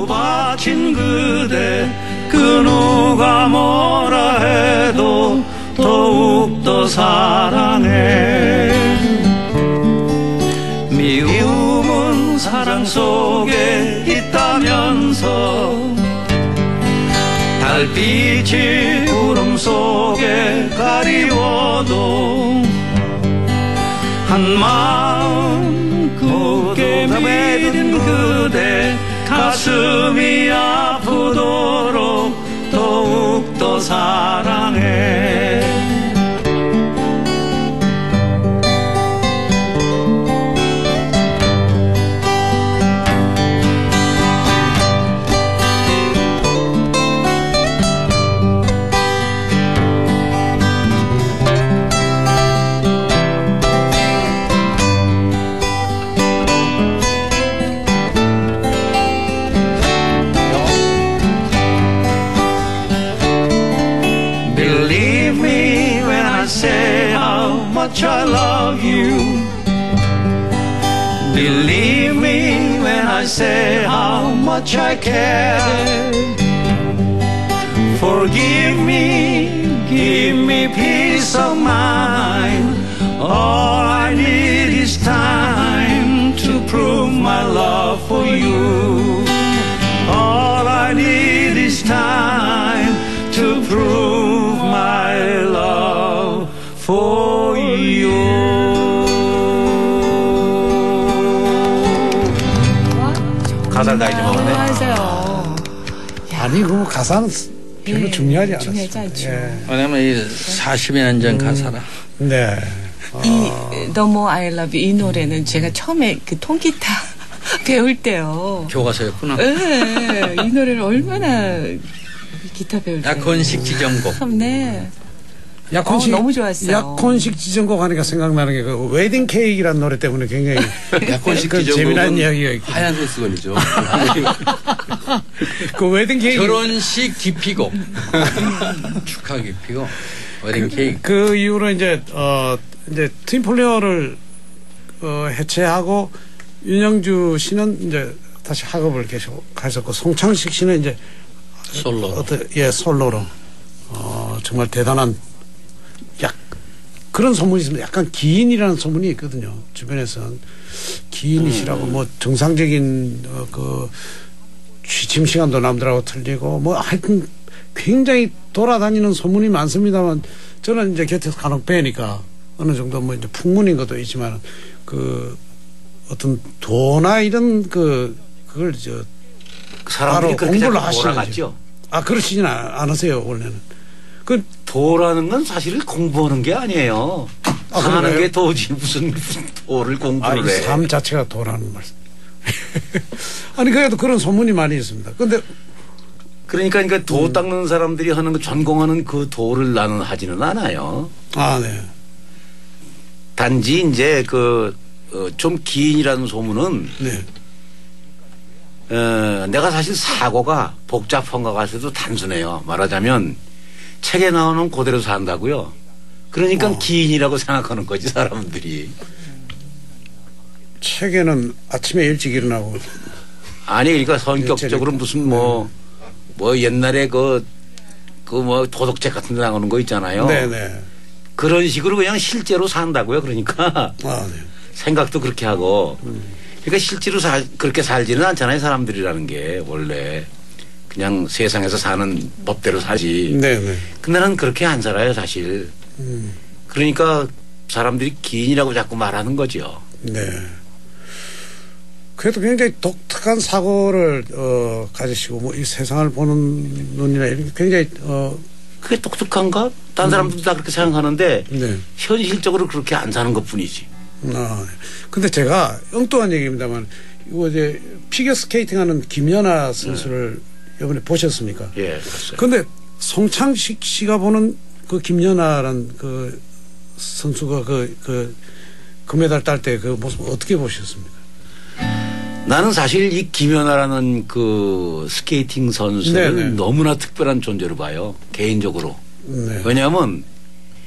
모두 바친 그대 그 누가 뭐라 해도 더욱더 사랑해. 미움은 사랑 속에 있다면서 달빛이 구름 속에 가리워도 한마음 굳게 믿은 그대 가슴이 아프도록 더욱더 사랑해. I love you. Believe me when I say how much I care. Forgive me, give me peace of mind. All I need is time to prove my love for you. All I need is time to prove my love for you. 가사를 다 잊어먹었네. 맞아요. 아니 그 가사는 별로 중요하지 않았어요. 중요하지 않죠. 예. 왜냐면 이 40여 년 전 가사라. 네. 이 너무 I Love You 이 노래는 제가 처음에 그 통기타 배울 때요. 교과서였구나. 네, 이 노래를 얼마나 기타 배울 때. 약혼식 지정곡. 참, 네. 약혼식 너무 좋았어요. 약혼식 지정곡 하니까 생각나는 게 그 웨딩 케이크라는 노래 때문에 굉장히 약혼식 그 재미난 이야기가 하얀 소스건이죠. 그 웨딩 케이크 결혼식 기피곡. 축하 기피곡. 웨딩 케이크. 그 이후로 이제 트윈폴리어를 해체하고 윤영주 씨는 이제 다시 학업을 계속 가셨고 송창식 씨는 이제 솔로. 솔로로 정말 대단한 그런 소문이 있습니다. 약간 기인이라는 소문이 있거든요. 주변에서는 기인이시라고 뭐 정상적인 그 취침 시간도 남들하고 틀리고 뭐 하여튼 굉장히 돌아다니는 소문이 많습니다만 저는 이제 곁에서 간혹 뵈니까 어느 정도 뭐 이제 풍문인 것도 있지만 그 어떤 도나 이런 그걸 사람들이 그렇게 자꾸 몰아갔죠. 아 그러시진 않으세요 원래는. 그 도라는 건 사실 공부하는 게 아니에요. 사는 게 도지 무슨 도를 공부를 해. 삶 자체가 도라는 말씀. 아니 그래도 그런 소문이 많이 있습니다. 근데 그러니까 도 닦는 사람들이 하는 거 전공하는 그 도를 나는 하지는 않아요. 아 네. 단지 이제 좀 기인이라는 소문은 네. 내가 사실 사고가 복잡한 것 같아도 단순해요. 말하자면 책에 나오는 그대로 산다고요. 그러니까 기인이라고 생각하는 거지 사람들이. 책에는 아침에 일찍 일어나고 아니 그러니까 성격적으로 무슨 뭐 옛날에 그 뭐 도덕책 같은 데 나오는 거 있잖아요. 네네. 그런 식으로 그냥 실제로 산다고요. 그러니까 네. 생각도 그렇게 하고 그러니까 실제로 그렇게 살지는 않잖아요. 사람들이라는 게 원래 그냥 세상에서 사는 법대로 살지. 네네. 근데 나는 그렇게 안 살아요 사실. 그러니까 사람들이 기인이라고 자꾸 말하는 거죠. 네. 그래도 굉장히 독특한 사고를 가지시고 뭐 이 세상을 보는 눈이나 이런 게 굉장히 그게 독특한가? 다른 사람들도 다 그렇게 생각하는데 네. 현실적으로 그렇게 안 사는 것뿐이지. 근데 제가 엉뚱한 얘기입니다만 이거 이제 피겨 스케이팅하는 김연아 선수를 이번에 보셨습니까? 예, 봤어요. 근데 송창식 씨가 보는 그 김연아라는 그 선수가 그 금메달 딸 때 그 모습 어떻게 보셨습니까? 나는 사실 이 김연아라는 그 스케이팅 선수를 네네. 너무나 특별한 존재로 봐요. 개인적으로. 네. 왜냐하면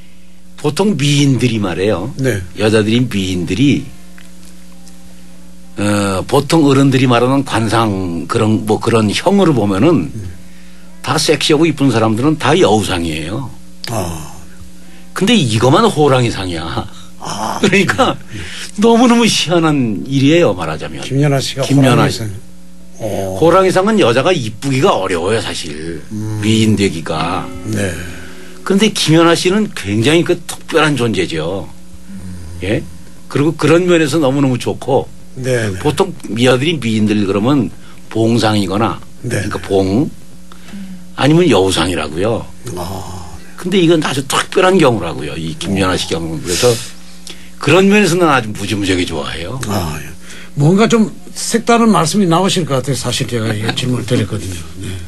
보통 미인들이 말해요. 네. 여자들이 미인들이 보통 어른들이 말하는 관상 그런 뭐 그런 형으로 보면은 다 섹시하고 이쁜 사람들은 다 여우상이에요. 근데 이거만 호랑이상이야. 그러니까 너무너무 희한한 일이에요, 말하자면. 김연아 씨가 김연아 씨. 호랑이상은 여자가 이쁘기가 어려워요, 사실. 미인 되기가. 네. 그런데 김연아 씨는 굉장히 그 특별한 존재죠. 예? 그리고 그런 면에서 너무너무 좋고. 네. 네. 보통 미아들이 미인들 그러면 봉상이거나 네. 그러니까 봉 아니면 여우상이라고요. 근데 이건 아주 특별한 경우라고요. 이 김연아 씨 경우. 그래서 그런 면에서는 아주 무지무지하게 좋아해요. 뭔가 좀 색다른 말씀이 나오실 것 같아요. 사실 제가 이 질문을 드렸거든요. 네.